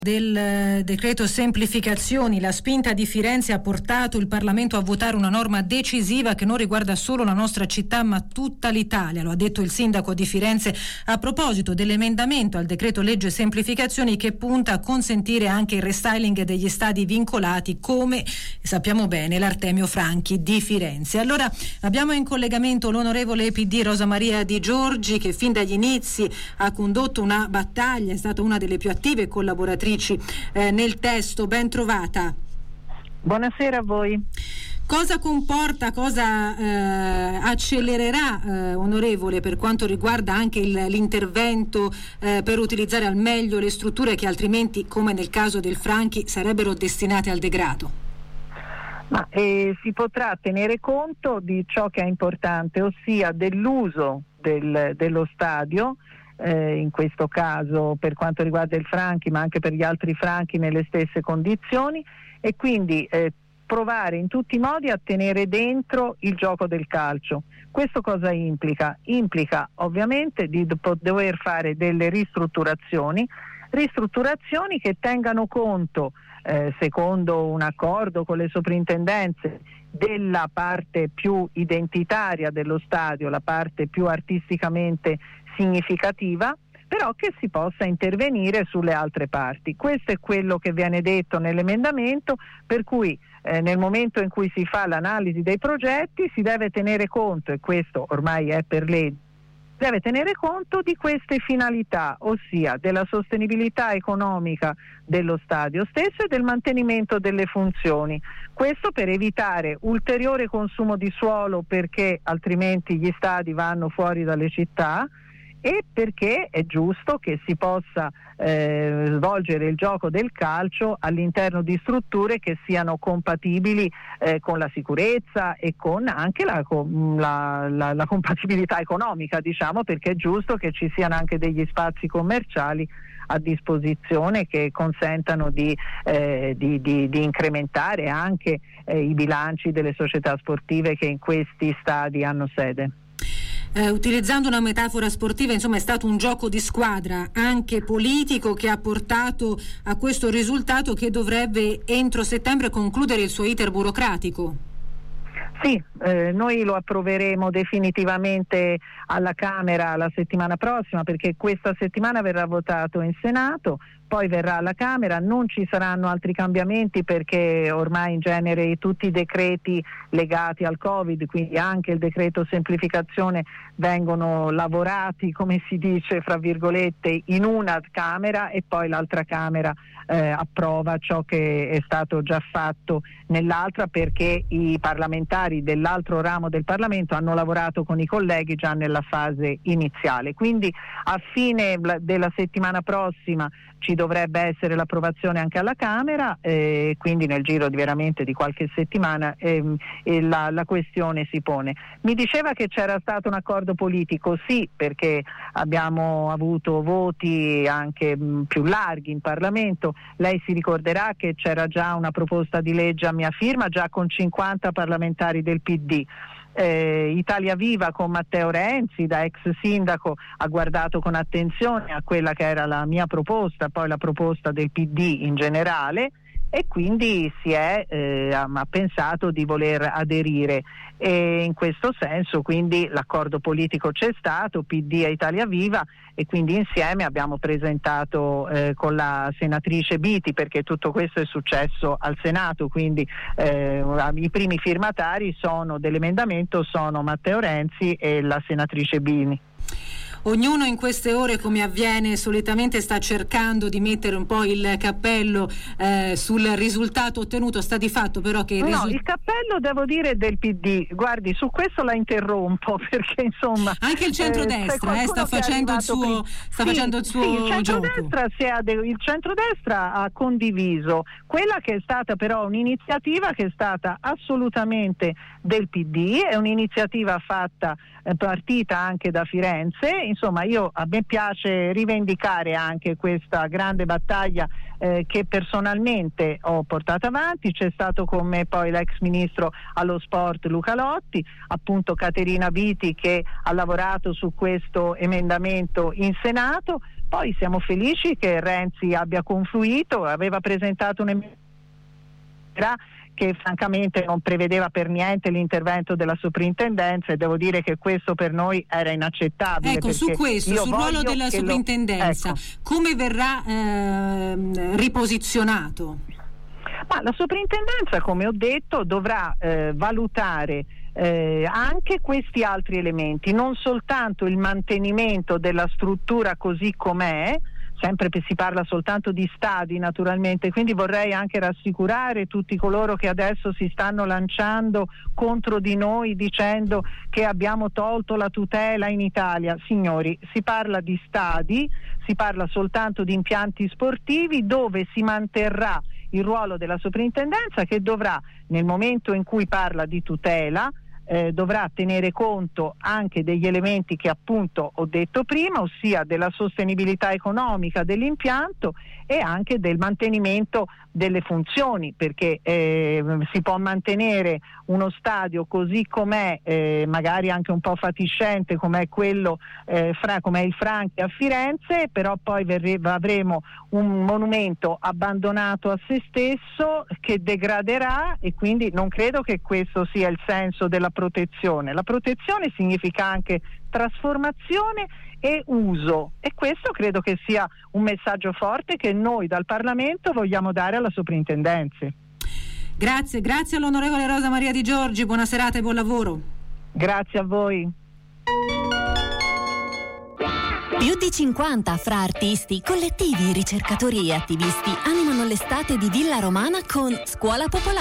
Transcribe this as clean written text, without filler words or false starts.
Del decreto semplificazioni, la spinta di Firenze ha portato il Parlamento a votare una norma decisiva che non riguarda solo la nostra città ma tutta l'Italia. Lo ha detto il sindaco di Firenze a proposito dell'emendamento al decreto legge semplificazioni che punta a consentire anche il restyling degli stadi vincolati, come sappiamo bene l'Artemio Franchi di Firenze. Allora abbiamo in collegamento l'onorevole PD Rosa Maria Di Giorgi, che fin dagli inizi ha condotto una battaglia, è stata una delle più attive collaboratrici nel testo. Ben trovata. Buonasera a voi. Cosa comporta, cosa accelererà, onorevole, per quanto riguarda anche l'intervento per utilizzare al meglio le strutture che altrimenti, come nel caso del Franchi, sarebbero destinate al degrado? Si potrà tenere conto di ciò che è importante, ossia dell'uso dello stadio, in questo caso per quanto riguarda il Franchi, ma anche per gli altri Franchi nelle stesse condizioni, e quindi provare in tutti i modi a tenere dentro il gioco del calcio. Questo cosa implica? Implica ovviamente di dover fare delle ristrutturazioni che tengano conto, secondo un accordo con le soprintendenze, della parte più identitaria dello stadio, la parte più artisticamente significativa, però che si possa intervenire sulle altre parti. Questo è quello che viene detto nell'emendamento, per cui nel momento in cui si fa l'analisi dei progetti si deve tenere conto, e questo ormai è per legge, deve tenere conto di queste finalità, ossia della sostenibilità economica dello stadio stesso e del mantenimento delle funzioni. Questo per evitare ulteriore consumo di suolo, perché altrimenti gli stadi vanno fuori dalle città, e perché è giusto che si possa svolgere il gioco del calcio all'interno di strutture che siano compatibili con la sicurezza e con anche la compatibilità economica, diciamo, perché è giusto che ci siano anche degli spazi commerciali a disposizione che consentano di incrementare anche i bilanci delle società sportive che in questi stadi hanno sede. Utilizzando una metafora sportiva, insomma, è stato un gioco di squadra anche politico che ha portato a questo risultato, che dovrebbe entro settembre concludere il suo iter burocratico. Sì, noi lo approveremo definitivamente alla Camera la settimana prossima, perché questa settimana verrà votato in Senato, poi verrà alla Camera. Non ci saranno altri cambiamenti, perché ormai in genere tutti i decreti legati al Covid, quindi anche il decreto semplificazione, vengono lavorati, come si dice, fra virgolette, in una Camera, e poi l'altra Camera approva ciò che è stato già fatto nell'altra, perché i parlamentari dell'altro ramo del Parlamento hanno lavorato con i colleghi già nella fase iniziale. Quindi a fine della settimana prossima ci dovrebbe essere l'approvazione anche alla Camera, quindi nel giro veramente di qualche settimana la questione si pone. Mi diceva che c'era stato un accordo politico, sì, perché abbiamo avuto voti anche più larghi in Parlamento. Lei si ricorderà che c'era già una proposta di legge a mia firma, già con 50 parlamentari del PD. Italia Viva con Matteo Renzi, da ex sindaco, ha guardato con attenzione a quella che era la mia proposta, poi la proposta del PD in generale, e quindi ha pensato di voler aderire, e in questo senso quindi l'accordo politico c'è stato, PD e Italia Viva, e quindi insieme abbiamo presentato con la senatrice Biti, perché tutto questo è successo al Senato, quindi i primi firmatari dell'emendamento sono Matteo Renzi e la senatrice Bini. Ognuno in queste ore, come avviene solitamente, sta cercando di mettere un po' il cappello sul risultato ottenuto. Sta di fatto però che il cappello, devo dire, del PD. Guardi, su questo la interrompo, perché insomma anche il centrodestra sta facendo il suo gioco. Il centrodestra ha condiviso quella che è stata però un'iniziativa che è stata assolutamente del PD, è un'iniziativa partita anche da Firenze. Insomma, a me piace rivendicare anche questa grande battaglia che personalmente ho portato avanti. C'è stato con me poi l'ex ministro allo sport Luca Lotti, appunto Caterina Biti, che ha lavorato su questo emendamento in Senato. Poi siamo felici che Renzi abbia confluito, aveva presentato un'emendamento che francamente non prevedeva per niente l'intervento della soprintendenza, e devo dire che questo per noi era inaccettabile. Ecco, su questo, sul ruolo della soprintendenza, come verrà riposizionato? Ma la soprintendenza, come ho detto, dovrà valutare anche questi altri elementi, non soltanto il mantenimento della struttura così com'è. Sempre si parla soltanto di stadi naturalmente, quindi vorrei anche rassicurare tutti coloro che adesso si stanno lanciando contro di noi dicendo che abbiamo tolto la tutela in Italia. Signori, si parla di stadi, si parla soltanto di impianti sportivi dove si manterrà il ruolo della soprintendenza, che dovrà, nel momento in cui parla di tutela, dovrà tenere conto anche degli elementi che appunto ho detto prima, ossia della sostenibilità economica dell'impianto e anche del mantenimento delle funzioni, perché si può mantenere uno stadio così com'è, magari anche un po' fatiscente com'è quello com'è il Franchi a Firenze, però poi avremo un monumento abbandonato a se stesso che degraderà, e quindi non credo che questo sia il senso della protezione. La protezione significa anche trasformazione e uso, e questo credo che sia un messaggio forte che noi dal Parlamento vogliamo dare alla soprintendenza. Grazie all'onorevole Rosa Maria Di Giorgi, buona serata e buon lavoro. Grazie a voi. Più di 50 fra artisti, collettivi, ricercatori e attivisti animano l'estate di Villa Romana con Scuola Popolare.